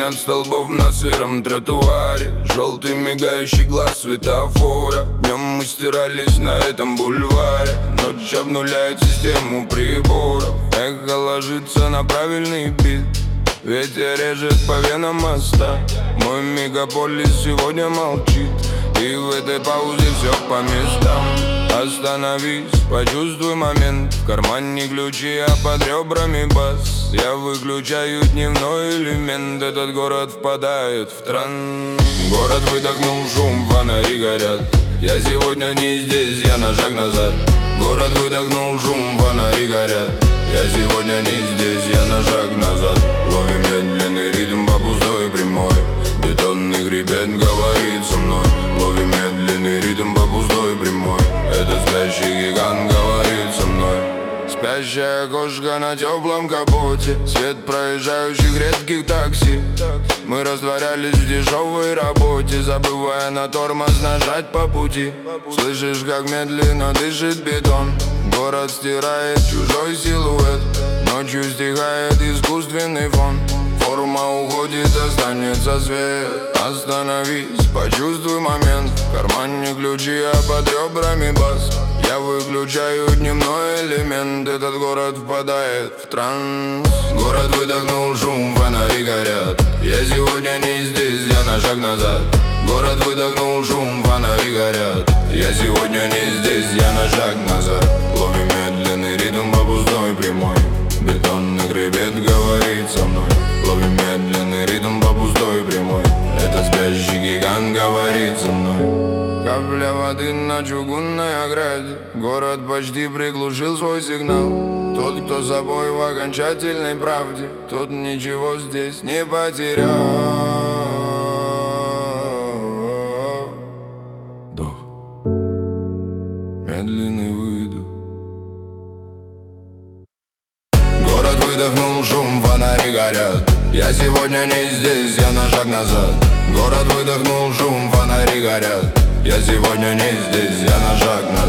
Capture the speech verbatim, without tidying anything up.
от столбов на сыром тротуаре, желтый мигающий глаз светофора. Днем мы стирались на этом бульваре, ночь обнуляет систему приборов. Эхо ложится на правильный бит, ветер режет по венам моста. Мой мегаполис сегодня молчит, и в этой паузе все по местам. Остановись, почувствуй момент, в кармане ключи, а под ребрами бас. Я выключаю дневной элемент, этот город впадает в транс. Город выдохнул шум, фонари горят. Я сегодня не здесь, я на шаг назад. Город выдохнул шум, фонари горят. Я сегодня не здесь, я на шаг назад. Ловим медленный ритм по пустой прямой, бетонный хребет говорит со мной. Ловим медленный ритм по пустой прямой, этот спящий гигант говорит со мной. Спящая кошка на теплом капоте, свет проезжающих редких такси. Мы растворялись в дешевой работе, забывая на тормоз нажать по пути. Слышишь, как медленно дышит бетон, город стирает чужой силуэт. Ночью стихает искусственный фон, форма уходит, останется свет. Остановись, почувствуй момент, в кармане ключи, а под ребрами бас. Я выключаю дневной элемент, этот город впадает в транс. Город выдохнул шум, фонари горят. Я сегодня не здесь, я на шаг назад. Город выдохнул шум, фонари горят. Я сегодня не здесь, я на шаг назад. Ловим медленный ритм по пустой прямой, бетонный хребет говорит со мной. Ловим медленный ритм по пустой прямой, этот спящий гигант говорит со мной. Капля воды на чугунной ограде, город почти приглушил свой сигнал. Тот, кто собой в окончательной правде, тот ничего здесь не потерял. Вдох, медленный выдох. Город выдохнул шум, фонари горят. Я сегодня не здесь, я на шаг назад. Город выдохнул шум, фонари горят. Я сегодня не здесь, я на шаг назад.